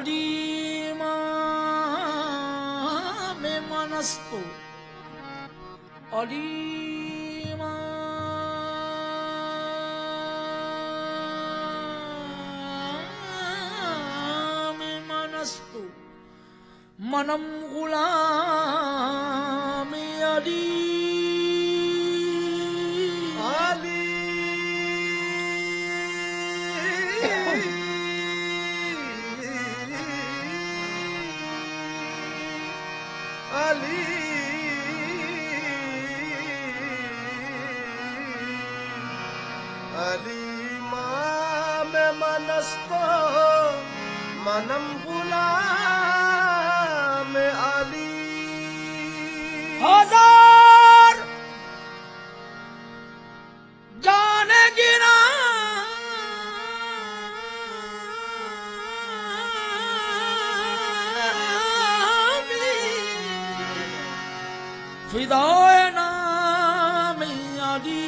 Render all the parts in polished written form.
अलीमा में मनस्तु अलीमा में मनस्तु मनम गुलाम अली मनम गुलाम अली हजार जाने गिरा फिदाए नाम अली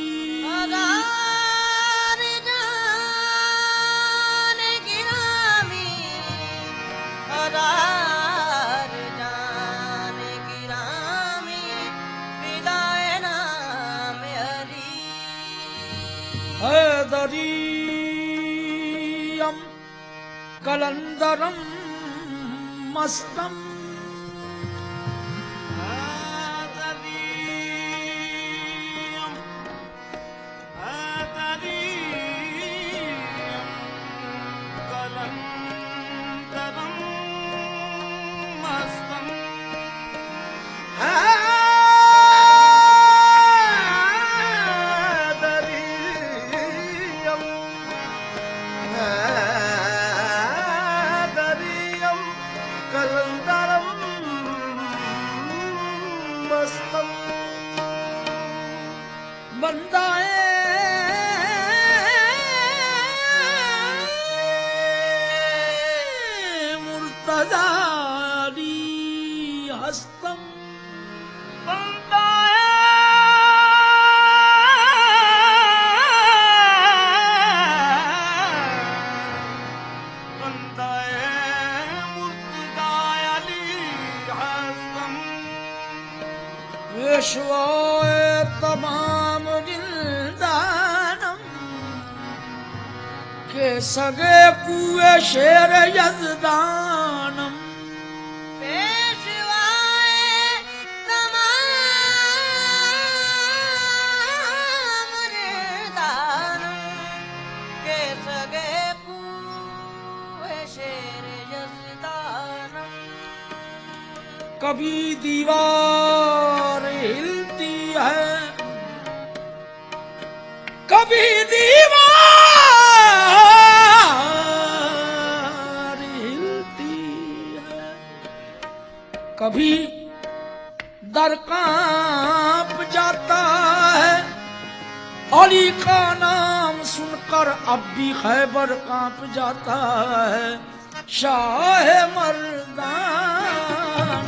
हैदरियम कलंदरम मस्तम तमाम जिंदानम के सगे कुए शेर यजदानम पेशवाए तमाम जिंदानम के सगे कुए शेर यजदानम कभी दीवार हिलती है कभी दीवार हिलती है कभी दर कांप जाता है अली का नाम सुनकर अब भी खैबर कांप जाता है शाह मर्दान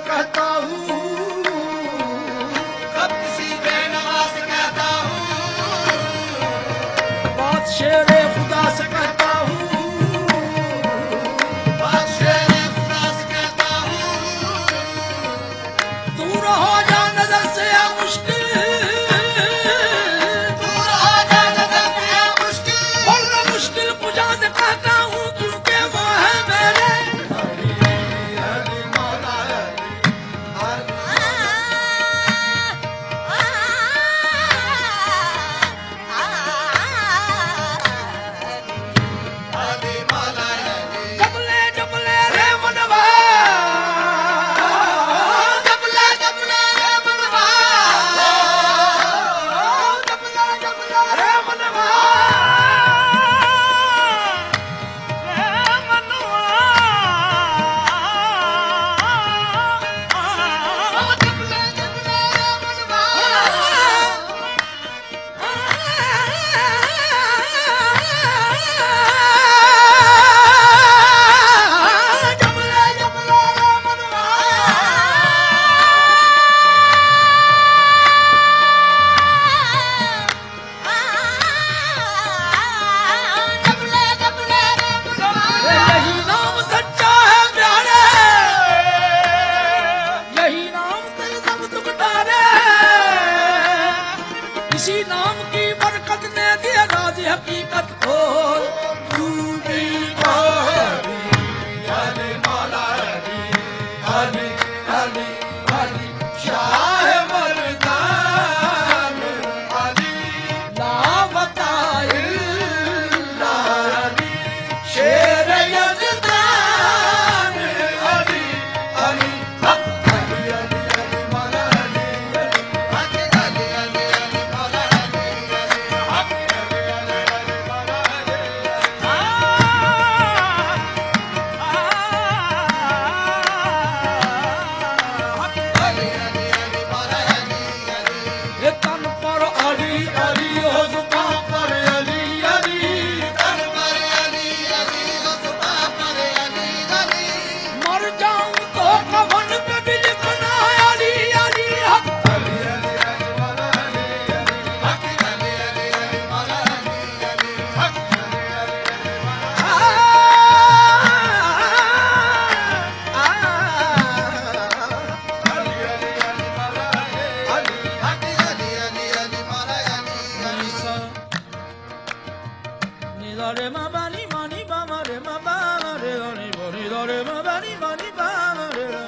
कहता हूँ, कब किसी बेनवा से कहता हूँ, बात शेरे खुदा से कहता हूँ, बात शेरे खुदा से कहता हूँ, दूर हो जा नजर से या मुश्किल, दूर हो जा नजर से है मुश्किल, और मुश्किल बुझा दे कहता हूँ, क्योंकि वो है मेरे हरी हरी मौला हरी हरी मौला हरी डबले डबले रे मनवा, डबला डबला रे मनवा, डबला डबला रे मनवा, रे मनवा, डबला डबला रे मनवा, डबला डबला रे मनवा, डबले डबले रे मनवा, यही नाम सच्चा है प्यारे, यही नाम कर सब दुख तारे, इसी नाम की बरकत ने दिया राज हकीकत खोल, तू भी हरी हरी मौला हरी हरी हरी हरी शाह मर्दान हरी लावताइल्ला हरी शेर यज़दान हरी हरी हक हरी हरी हरी मौला हरी हक हरी हरी हरी मौला हरी हक हरी हरी हरी मौला हरी हरी हरी हरी मौला हरी हरी ये तन पर अली अली हो जुबां पर अली अली, तन पर अली अली हो जुबां पर अली अली मर जाऊं तो कफन पे भी लिखना अली अली हक अली अली अली मौला अली अली हक अली अली अली मौला अली अली हक अली अली अली मौला अली अली अली मौला अली हक अली अली अली मौला Ali Ali ni da re ma ba ni ma ni ba ma re ma ba ma re da ni ba ni da re ma ba ni ma ni ba ma re da.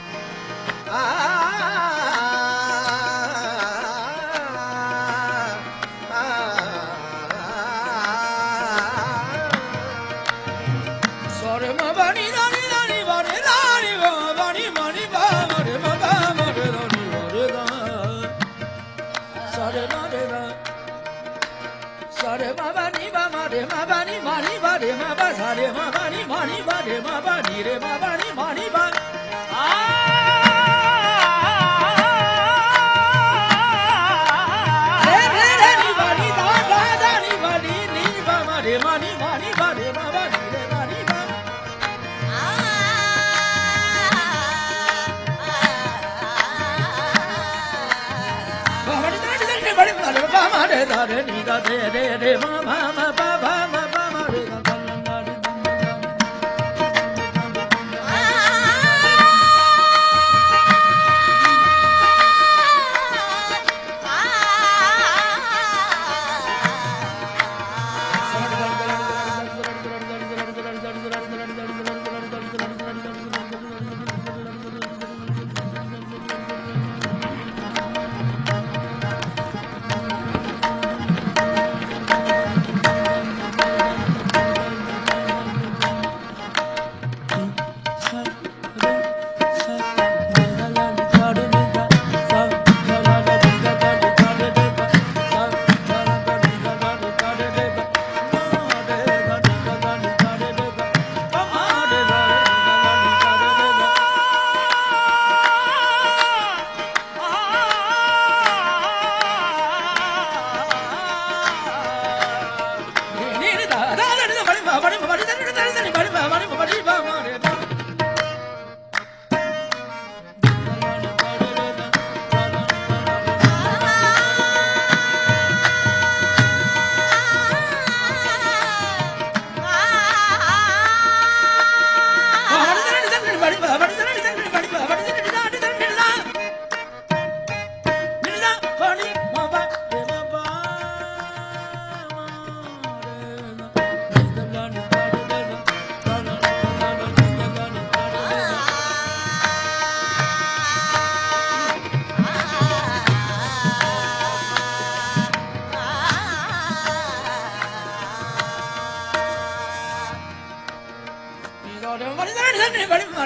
Sa re ma ba ni da ni ba ni da ni ba ma ba ni ma ni ba ma re ma ba ma re da ni ba re da. Sa re ma re da. Sa re ma ba ni ba ma re ma ba ni ma ni ba re ma ba sa re ma ba ni ma ni ba re ma ba ni re ma ba ni ma ni ba. Re re re ni ba ni da da da ni ba ni ba ma re ma ni ba re ma ba ni re ma ni ba. Ba ma ni da ni da ni ba ni ba re ba ma re da re ni da re re re ma ba ma ba ba ma ba ma re da da da da da da.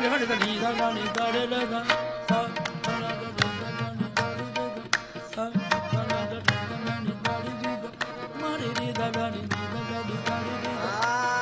Mari mari da ni da ga ni da re re da sa da la da da da ni da re re da sa da la da da ni da re re da mari re da ga ni da ga ni da re re da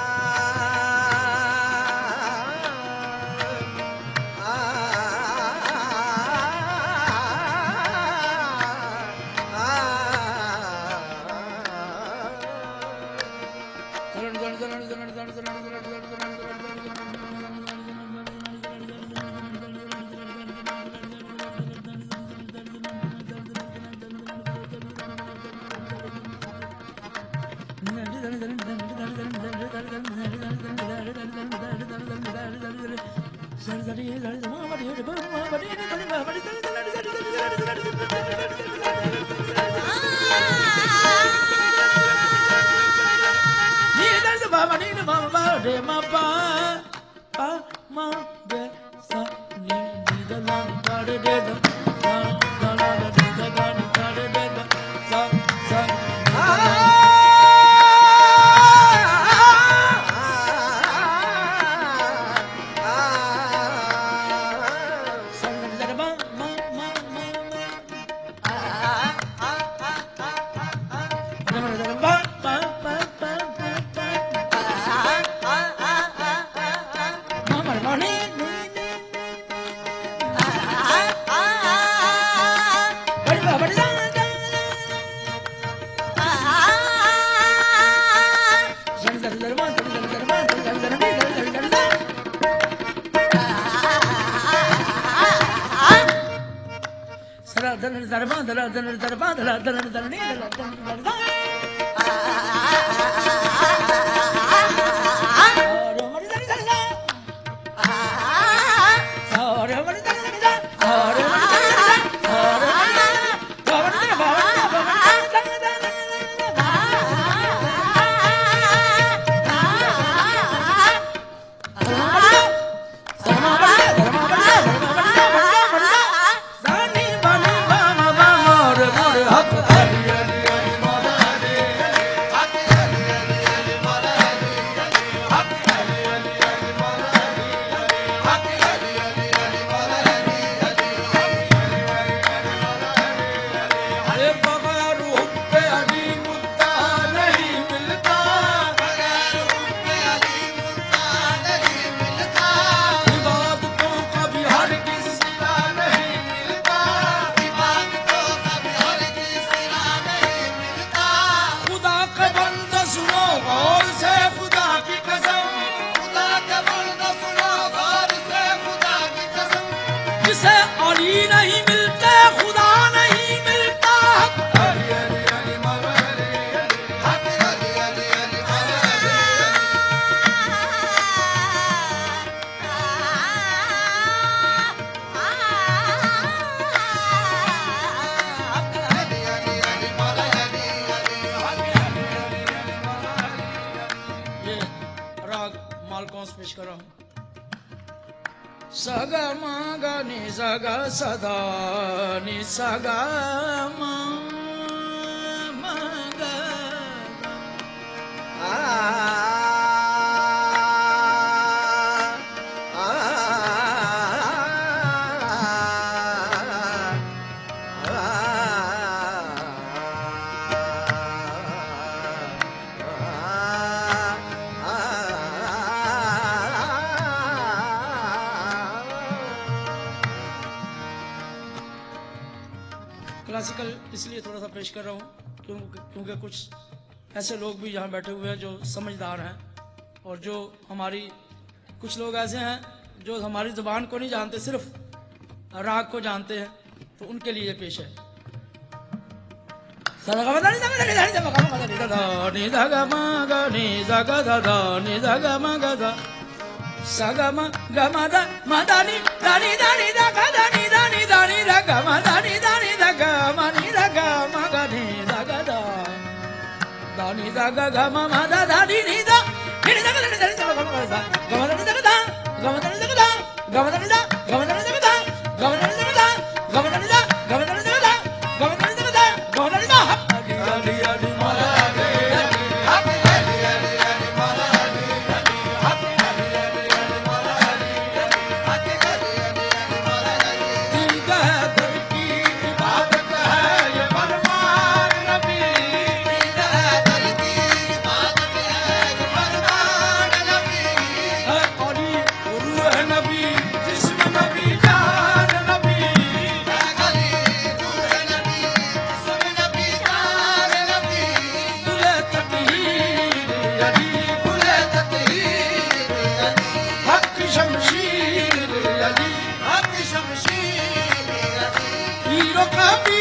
पेश कर रहा हूं सा गा मा गा नि सा गा सा धा नि सा गा मा मा गा क्लासिकल इसलिए थोड़ा सा पेश कर रहा हूँ क्योंकि कुछ ऐसे लोग भी यहाँ बैठे हुए हैं जो समझदार हैं और जो हमारी कुछ लोग ऐसे हैं जो हमारी ज़ुबान को नहीं जानते, सिर्फ राग को जानते हैं, तो उनके लिए पेश है। लोकां दी